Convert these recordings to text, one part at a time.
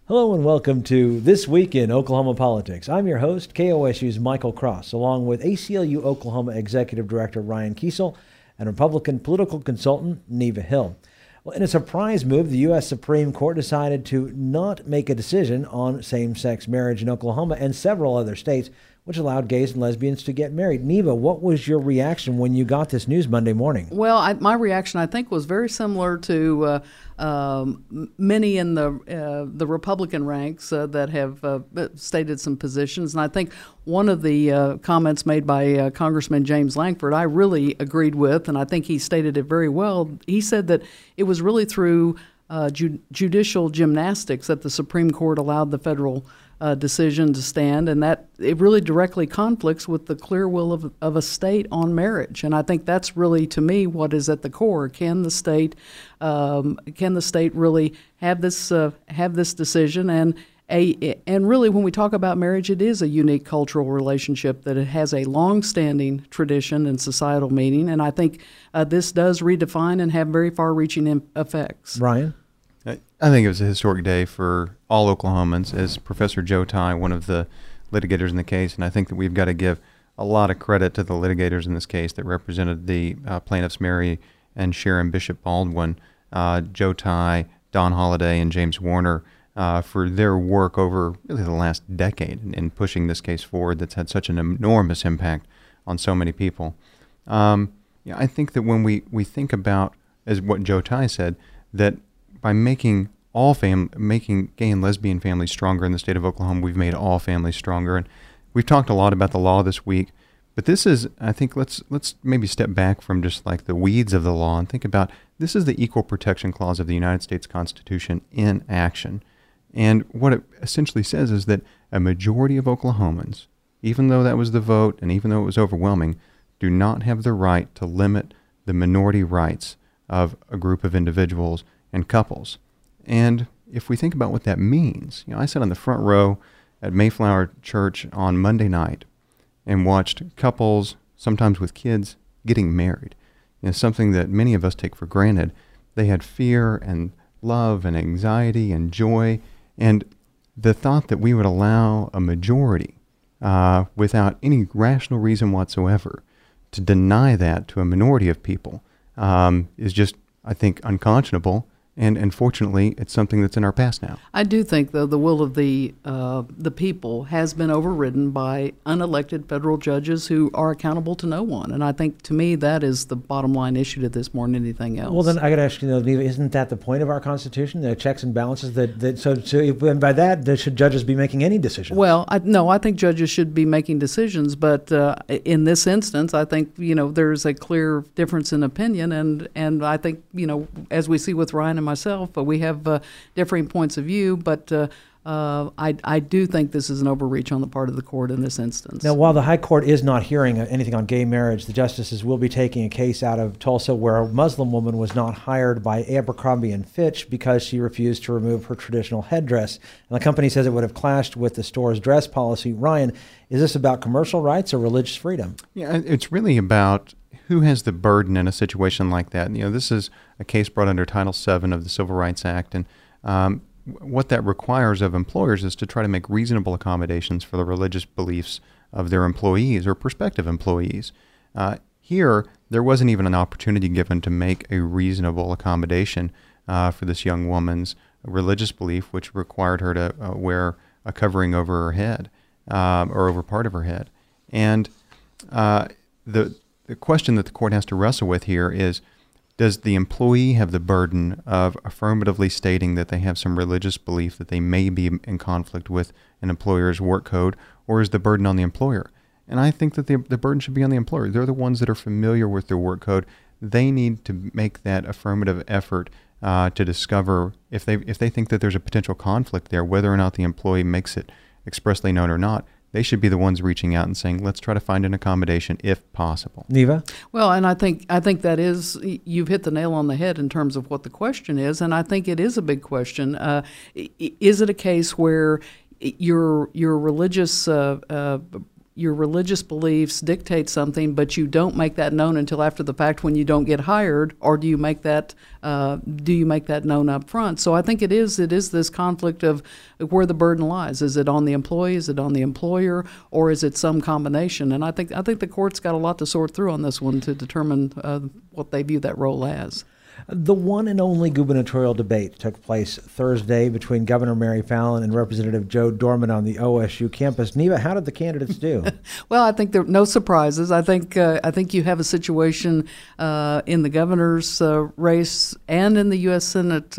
Hello and welcome to This Week in Oklahoma Politics. I'm your host, KOSU's Michael Cross, along with ACLU Oklahoma Executive Director Ryan Kiesel and Republican political consultant Neva Hill. Well, in a surprise move, the U.S. Supreme Court decided to not make a decision on same-sex marriage in Oklahoma and several other states, which allowed gays and lesbians to get married. Neva, what was your reaction when you got this news Monday morning? Well, my reaction, I think, was very similar to many in the Republican ranks that have stated some positions. And I think one of the comments made by Congressman James Lankford I really agreed with, and I think he stated it very well. He said that it was really through judicial gymnastics that the Supreme Court allowed the federal decision to stand, and that it really directly conflicts with the clear will of a state on marriage. And I think that's really, to me, what is at the core. Can the state really have this decision? And really, when we talk about marriage, it is a unique cultural relationship that it has a long-standing tradition and societal meaning. And I think this does redefine and have very far-reaching effects. Ryan? I think it was a historic day for all Oklahomans, as Professor Joe Tye, one of the litigators in the case, and I think that we've got to give a lot of credit to the litigators in this case that represented the plaintiffs Mary and Sharon Bishop Baldwin, Joe Tye, Don Holliday, and James Warner for their work over really the last decade in pushing this case forward that's had such an enormous impact on so many people. I think that when we think about, as what Joe Tye said, that by making gay and lesbian families stronger in the state of Oklahoma, we've made all families stronger. And we've talked a lot about the law this week, but this is, I think, let's maybe step back from just like the weeds of the law and think about this is the Equal Protection Clause of the United States Constitution in action. And what it essentially says is that a majority of Oklahomans, even though that was the vote and even though it was overwhelming, do not have the right to limit the minority rights of a group of individuals and couples. And if we think about what that means, I sat on the front row at Mayflower Church on Monday night and watched couples, sometimes with kids, getting married. Something that many of us take for granted. They had fear and love and anxiety and joy, and the thought that we would allow a majority, without any rational reason whatsoever, to deny that to a minority of people is just, I think, unconscionable. And fortunately, it's something that's in our past now. I do think, though, the will of the people has been overridden by unelected federal judges who are accountable to no one. And I think, to me, that is the bottom line issue to this more than anything else. Well, then I got to ask you, Neva, isn't that the point of our Constitution, the checks and balances? And by that, should judges be making any decisions? Well, I think judges should be making decisions, but in this instance, I think there's a clear difference in opinion, and I think as we see with Ryan and myself, but we have differing points of view, but I do think this is an overreach on the part of the court in this instance. Now, while the High Court is not hearing anything on gay marriage, the justices will be taking a case out of Tulsa where a Muslim woman was not hired by Abercrombie & Fitch because she refused to remove her traditional headdress. And the company says it would have clashed with the store's dress policy. Ryan, is this about commercial rights or religious freedom? Yeah, it's really about who has the burden in a situation like that. This is a case brought under Title VII of the Civil Rights Act, and what that requires of employers is to try to make reasonable accommodations for the religious beliefs of their employees or prospective employees. Here, there wasn't even an opportunity given to make a reasonable accommodation for this young woman's religious belief, which required her to wear a covering over her head or over part of her head. And the question that the court has to wrestle with here is, does the employee have the burden of affirmatively stating that they have some religious belief that they may be in conflict with an employer's work code, or is the burden on the employer? And I think that the burden should be on the employer. They're the ones that are familiar with their work code. They need to make that affirmative effort to discover if they think that there's a potential conflict there, whether or not the employee makes it expressly known or not. They should be the ones reaching out and saying, let's try to find an accommodation if possible. Neva? Well, and I think that is, you've hit the nail on the head in terms of what the question is, and I think it is a big question. Is it a case where your religious your religious beliefs dictate something, but you don't make that known until after the fact when you don't get hired, or do you make that known up front? So I think it is this conflict of where the burden lies. Is it on the employee? Is it on the employer? Or is it some combination? And I think the court's got a lot to sort through on this one to determine what they view that role as. The one and only gubernatorial debate took place Thursday between Governor Mary Fallin and Representative Joe Dorman on the OSU campus. Neva, how did the candidates do? Well, I think there are no surprises. I think you have a situation in the governor's race and in the U.S. Senate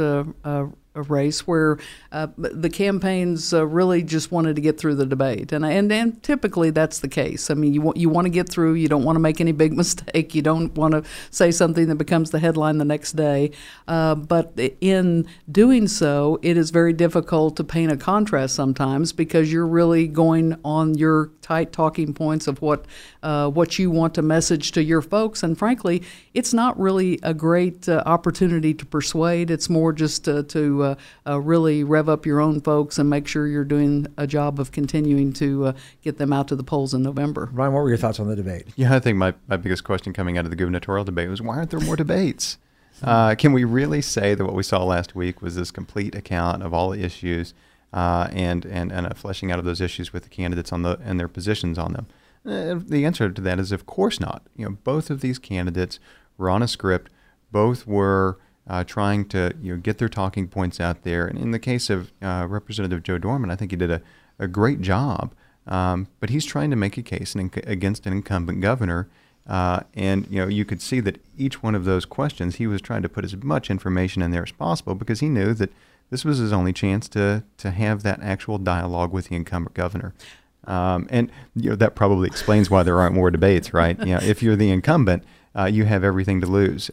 race where the campaigns really just wanted to get through the debate, and typically that's the case. I mean, you want to get through. You don't want to make any big mistake. You don't want to say something that becomes the headline the next day. But in doing so, it is very difficult to paint a contrast sometimes because you're really going on your tight talking points of what you want to message to your folks. And frankly, it's not really a great opportunity to persuade. It's more just to really rev up your own folks and make sure you're doing a job of continuing to get them out to the polls in November. Ryan, what were your thoughts on the debate? Yeah, I think my biggest question coming out of the gubernatorial debate was, why aren't there more debates? Can we really say that what we saw last week was this complete account of all the issues and a fleshing out of those issues with the candidates and their positions on them? The answer to that is, of course not. Both of these candidates were on a script. Both were trying to get their talking points out there. And in the case of Representative Joe Dorman, I think he did a great job. But he's trying to make a case against an incumbent governor. And you could see that each one of those questions, he was trying to put as much information in there as possible because he knew that this was his only chance to have that actual dialogue with the incumbent governor. And that probably explains why there aren't more debates, right? If you're the incumbent, you have everything to lose.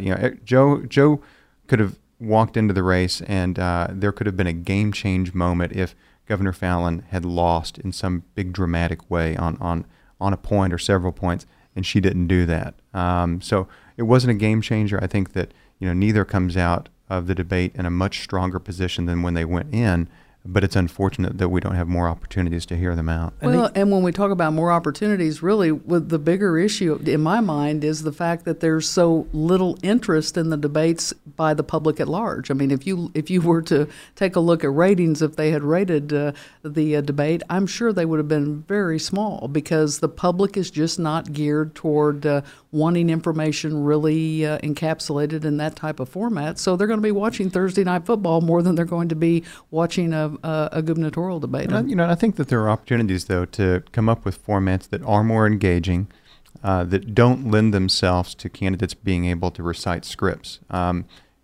Joe could have walked into the race, and there could have been a game change moment if Governor Fallin had lost in some big dramatic way on a point or several points, and she didn't do that. So it wasn't a game changer. I think that neither comes out of the debate in a much stronger position than when they went in. But it's unfortunate that we don't have more opportunities to hear them out. Well, and when we talk about more opportunities, really, with the bigger issue in my mind is the fact that there's so little interest in the debates by the public at large. I mean, if you were to take a look at ratings, if they had rated the debate, I'm sure they would have been very small because the public is just not geared toward wanting information really encapsulated in that type of format. So they're going to be watching Thursday Night Football more than they're going to be watching a gubernatorial debate. And I think that there are opportunities, though, to come up with formats that are more engaging, that don't lend themselves to candidates being able to recite scripts. I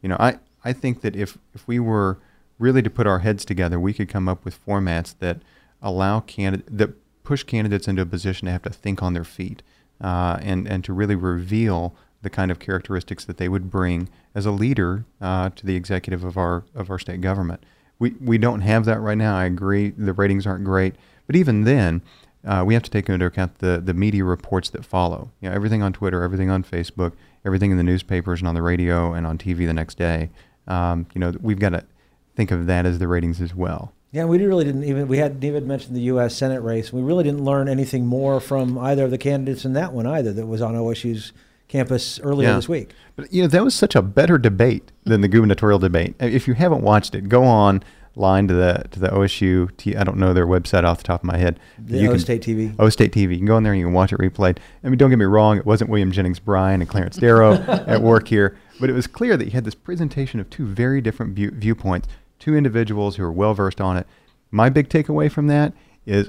think that if we were really to put our heads together, we could come up with formats that allow that push candidates into a position to have to think on their feet and to really reveal the kind of characteristics that they would bring as a leader to the executive of our state government. We don't have that right now. I agree. The ratings aren't great. But even then, we have to take into account the media reports that follow. Everything on Twitter, everything on Facebook, everything in the newspapers and on the radio and on TV the next day. We've got to think of that as the ratings as well. Yeah, we hadn't even mentioned the U.S. Senate race. We really didn't learn anything more from either of the candidates in that one either that was on OSU's campus earlier this week. But that was such a better debate than the gubernatorial debate. If you haven't watched it, go online to the OSU. I don't know their website off the top of my head. O-State TV. O-State TV. You can go in there and you can watch it replayed. I mean, don't get me wrong. It wasn't William Jennings Bryan and Clarence Darrow at work here, but it was clear that you had this presentation of two very different viewpoints, two individuals who are well versed on it. My big takeaway from that is,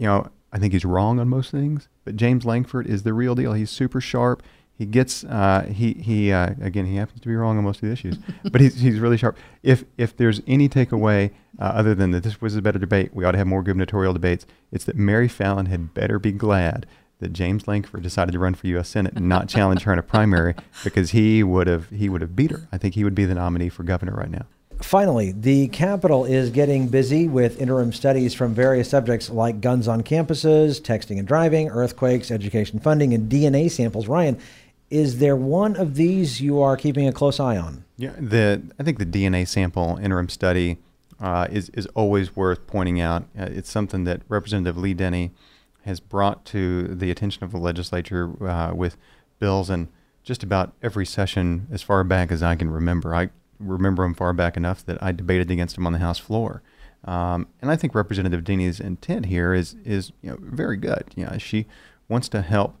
I think he's wrong on most things, but James Lankford is the real deal. He's super sharp. He gets again, he happens to be wrong on most of the issues, but he's really sharp. If there's any takeaway other than that this was a better debate, we ought to have more gubernatorial debates, it's that Mary Fallin had better be glad that James Lankford decided to run for U.S. Senate and not challenge her in a primary, because he would have beat her. I think he would be the nominee for governor right now. Finally, the Capitol is getting busy with interim studies from various subjects like guns on campuses, texting and driving, earthquakes, education funding, and DNA samples. Ryan, is there one of these you are keeping a close eye on? Yeah, I think the DNA sample interim study is always worth pointing out. It's something that Representative Lee Denny has brought to the attention of the legislature with bills in just about every session as far back as I can remember. I remember them far back enough that I debated against them on the House floor. And I think Representative Deeney's intent here is very good. She wants to help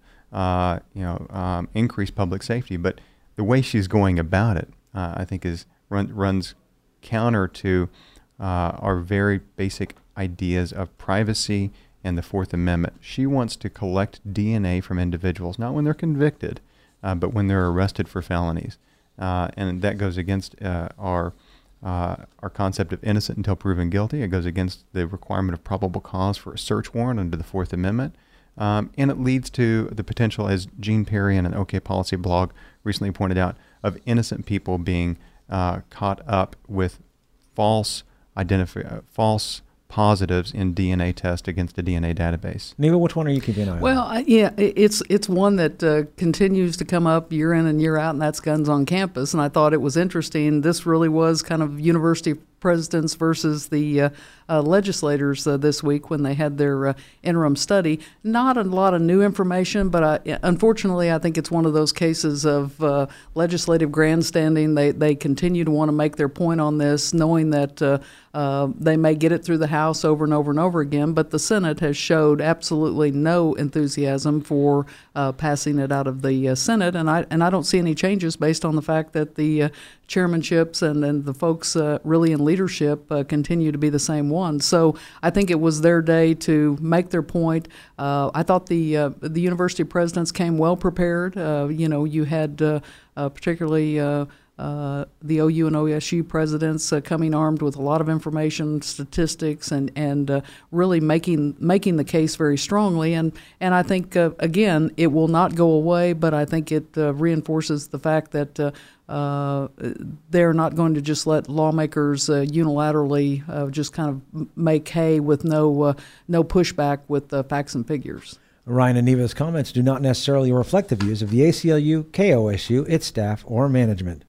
increase public safety, but the way she's going about it, I think, runs counter to our very basic ideas of privacy and the Fourth Amendment. She wants to collect DNA from individuals, not when they're convicted, but when they're arrested for felonies. And that goes against our concept of innocent until proven guilty. It goes against the requirement of probable cause for a search warrant under the Fourth Amendment. And it leads to the potential, as Gene Perry in an OK Policy blog recently pointed out, of innocent people being caught up with false positives in DNA tests against a DNA database. Neva, which one are you keeping an eye on? Well, it's one that continues to come up year in and year out, and that's guns on campus. And I thought it was interesting. This really was kind of university presidents versus the legislators this week when they had their interim study. Not a lot of new information, but unfortunately I think it's one of those cases of legislative grandstanding. They continue to want to make their point on this, knowing that they may get it through the House over and over and over again, but the Senate has showed absolutely no enthusiasm for passing it out of the Senate, and I don't see any changes based on the fact that the chairmanships and the folks really in leadership continue to be the same ones. So I think it was their day to make their point. I thought the university presidents came well prepared. You had particularly the OU and OSU presidents coming armed with a lot of information, statistics, and really making the case very strongly. And I think, again, it will not go away, but I think it reinforces the fact that they're not going to just let lawmakers unilaterally just kind of make hay with no pushback with facts and figures. Ryan and Neva's comments do not necessarily reflect the views of the ACLU, KOSU, its staff, or management.